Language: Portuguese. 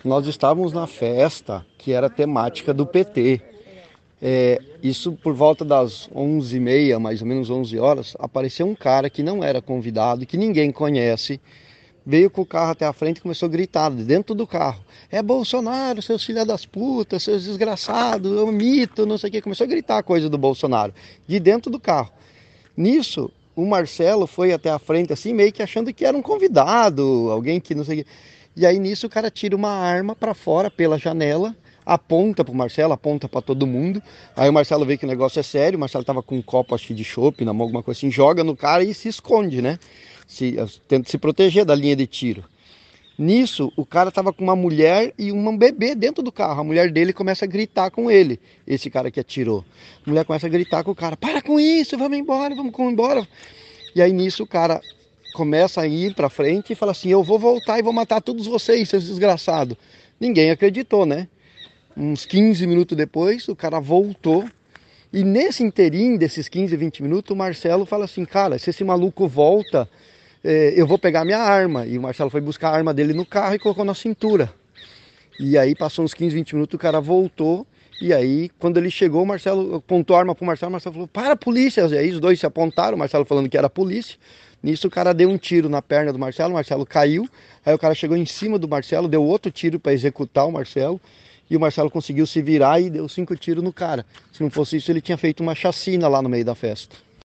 Nós estávamos na festa que era temática do PT. Isso por volta das 11h30, mais ou menos 11 horas, apareceu um cara que não era convidado, que ninguém conhece, veio com o carro até a frente e começou a gritar dentro do carro. É Bolsonaro, seus filhos das putas, seus desgraçados, é um mito, não sei o que. Começou a gritar coisa do Bolsonaro, de dentro do carro. Nisso, o Marcelo foi até a frente, assim, meio que achando que era um convidado, alguém que não sei o que. E aí nisso o cara tira uma arma pra fora pela janela, aponta pro Marcelo, aponta pra todo mundo. Aí o Marcelo vê que o negócio é sério, o Marcelo tava com um copo, acho que de chopp na mão, alguma coisa assim, joga no cara e se esconde, né? Tenta se proteger da linha de tiro. Nisso, o cara tava com uma mulher e um bebê dentro do carro. A mulher dele começa a gritar com ele, esse cara que atirou. A mulher começa a gritar com o cara: para com isso, vamos embora, vamos embora. E aí nisso o cara começa a ir pra frente e fala assim: eu vou voltar e vou matar todos vocês, seus desgraçados. Ninguém acreditou, né? Uns 15 minutos depois, o cara voltou. E nesse inteirinho desses 15, 20 minutos, o Marcelo fala assim: cara, se esse maluco volta, eu vou pegar minha arma. E o Marcelo foi buscar a arma dele no carro e colocou na cintura. E aí passou uns 15, 20 minutos, o cara voltou. E aí, quando ele chegou, o Marcelo apontou a arma pro Marcelo, o Marcelo falou: para, polícia! E aí os dois se apontaram, o Marcelo falando que era a polícia. Nisso o cara deu um tiro na perna do Marcelo, o Marcelo caiu. Aí o cara chegou em cima do Marcelo, deu outro tiro para executar o Marcelo. E o Marcelo conseguiu se virar e deu 5 tiros no cara. Se não fosse isso, ele tinha feito uma chacina lá no meio da festa.